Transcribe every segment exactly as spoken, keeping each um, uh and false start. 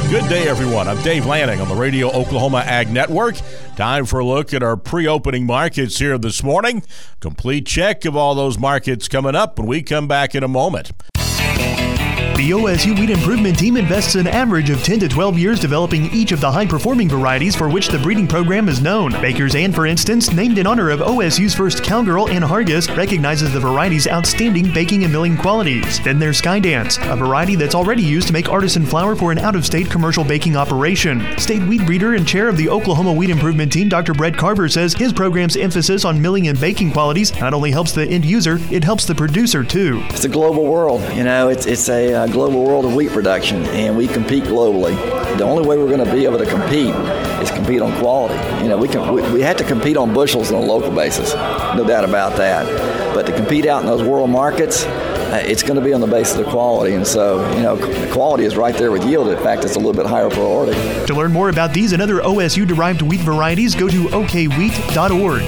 Good day, everyone. I'm Dave Lanning on the Radio Oklahoma Ag Network. Time for a look at our pre-opening markets here this morning. Complete check of all those markets coming up when we come back in a moment. The O S U Wheat Improvement Team invests an average of ten to twelve years developing each of the high-performing varieties for which the breeding program is known. Baker's Ann, for instance, named in honor of O S U's first cowgirl, Ann Hargis, recognizes the variety's outstanding baking and milling qualities. Then there's Skydance, a variety that's already used to make artisan flour for an out-of-state commercial baking operation. State wheat breeder and chair of the Oklahoma Wheat Improvement Team, Doctor Brett Carver, says his program's emphasis on milling and baking qualities not only helps the end user, it helps the producer too. It's a global world, you know, it's, it's a uh, global world of wheat production, and we compete globally. The only way we're going to be able to compete is compete on quality. You know, we can we, we have to compete on bushels on a local basis, no doubt about that. But to compete out in those world markets, uh, it's going to be on the basis of quality, and so, you know, the quality is right there with yield. In fact, it's a little bit higher priority. To learn more about these and other O S U-derived wheat varieties, go to o k wheat dot org.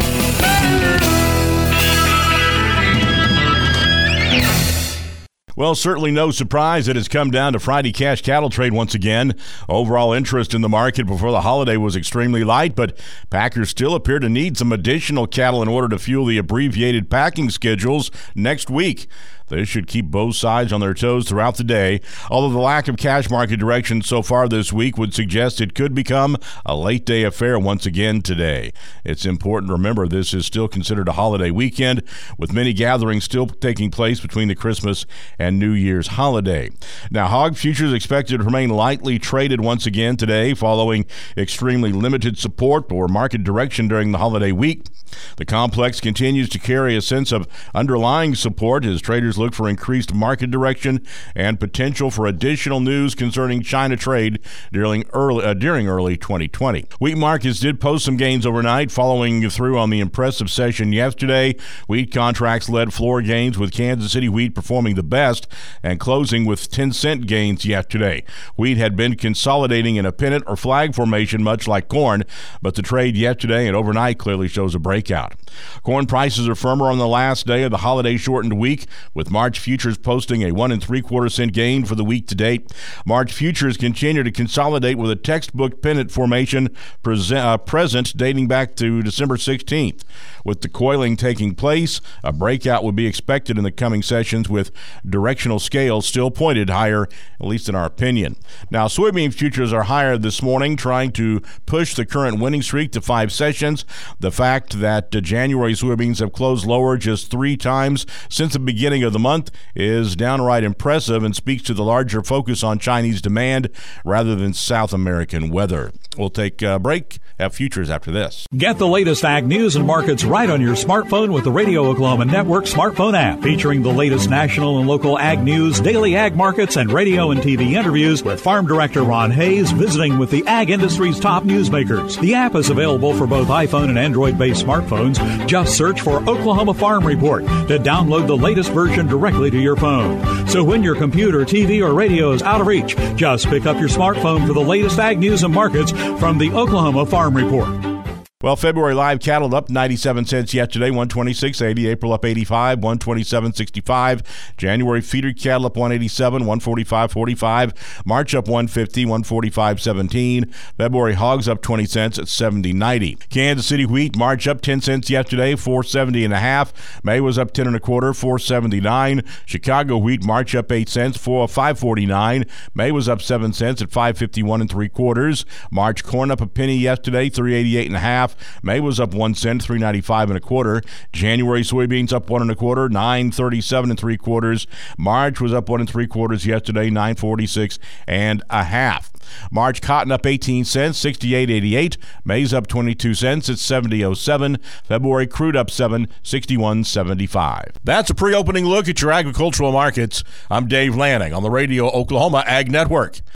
Well, certainly no surprise that it's come down to Friday cash cattle trade once again. Overall interest in the market before the holiday was extremely light, but packers still appear to need some additional cattle in order to fuel the abbreviated packing schedules next week. This should keep both sides on their toes throughout the day, although the lack of cash market direction so far this week would suggest it could become a late-day affair once again today. It's important to remember this is still considered a holiday weekend, with many gatherings still taking place between the Christmas and New Year's holiday. Now, hog futures expected to remain lightly traded once again today, following extremely limited support or market direction during the holiday week. The complex continues to carry a sense of underlying support as traders look for increased market direction and potential for additional news concerning China trade during early, uh, during early twenty twenty. Wheat markets did post some gains overnight, following through on the impressive session yesterday. Wheat contracts led floor gains, with Kansas City wheat performing the best and closing with ten cent gains yesterday. Wheat had been consolidating in a pennant or flag formation, much like corn, but the trade yesterday and overnight clearly shows a breakout. Corn prices are firmer on the last day of the holiday-shortened week, with March futures posting a one and three quarter cent gain for the week to date. March futures continue to consolidate with a textbook pennant formation present, uh, present dating back to December sixteenth. With the coiling taking place, a breakout would be expected in the coming sessions, with directional scales still pointed higher, at least in our opinion. Now, soybean futures are higher this morning, trying to push the current winning streak to five sessions. The fact that uh, January soybeans have closed lower just three times since the beginning of the month is downright impressive and speaks to the larger focus on Chinese demand rather than South American weather. We'll take a break, have futures after this. Get the latest ag news and markets right on your smartphone with the Radio Oklahoma Network smartphone app, featuring the latest national and local ag news, daily ag markets, and radio and T V interviews with Farm Director Ron Hayes visiting with the ag industry's top newsmakers. The app is available for both iPhone and Android-based smartphones. Just search for Oklahoma Farm Report to download the latest version directly to your phone. So when your computer, T V, or radio is out of reach, just pick up your smartphone for the latest ag news and markets from the Oklahoma Farm Report. Well, February live cattle up ninety-seven cents yesterday, one twenty-six eighty. April up eighty-five, one twenty-seven sixty-five. January feeder cattle up one eighty-seven, one forty-five forty-five. March up one fifty, one forty-five seventeen. February hogs up twenty cents at seventy ninety. Kansas City wheat, March up ten cents yesterday, four seventy and a half. May was up ten and a quarter, four seventy-nine. Chicago wheat, March up eight cents, four five forty-nine. May was up seven cents at five fifty-one and three quarters. March corn up a penny yesterday, three eighty-eight and a half. May was up one cent, three ninety-five and a quarter. January soybeans up one and a quarter, nine thirty-seven and three quarters. March was up one and three quarters yesterday, nine forty-six and a half. March cotton up eighteen cents, sixty-eight eighty-eight. May's up twenty-two cents at seventy oh seven. February crude up seven, sixty-one seventy-five. That's a pre-opening look at your agricultural markets. I'm Dave Lanning on the Radio Oklahoma Ag Network.